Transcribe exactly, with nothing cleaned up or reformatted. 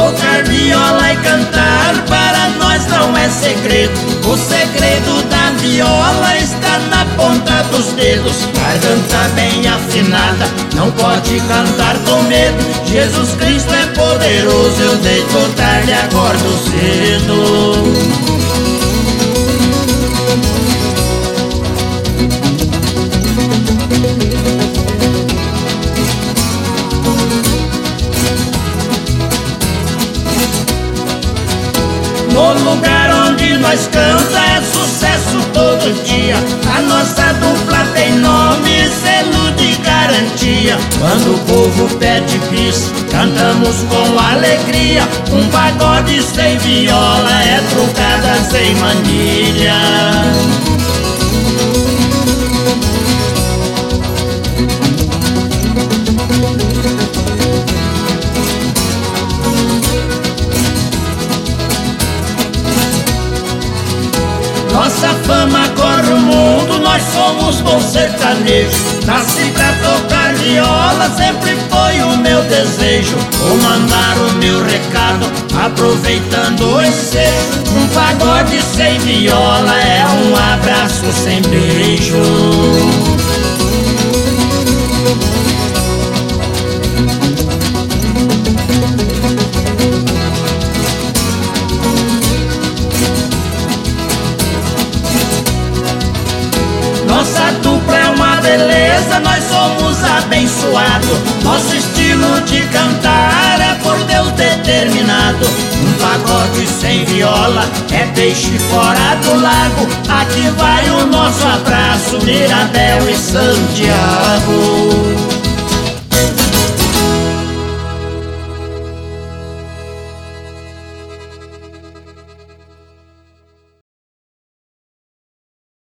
Tocar viola e cantar para nós não é segredo. O segredo da viola está na ponta dos dedos. Garganta bem afinada, não pode cantar com medo. Jesus Cristo é poderoso, eu deito tarde e acordo cedo. No lugar onde nós canta é sucesso todo dia. A nossa dupla tem nome e selo de garantia. Quando o povo pede bis, cantamos com alegria. Um pagode sem viola é trucada sem manilha. Nossa fama corre o mundo, nós somos bons sertanejos. Nasci pra tocar viola, sempre foi o meu desejo. Vou mandar o meu recado, aproveitando o ensejo. Um pagode sem viola é um abraço sem beijo. Nossa dupla é uma beleza, nós somos abençoados. Nosso estilo de cantar é por Deus determinado. Um pagode sem viola é peixe fora do lago. Aqui vai o nosso abraço, Mirabel e Santiago.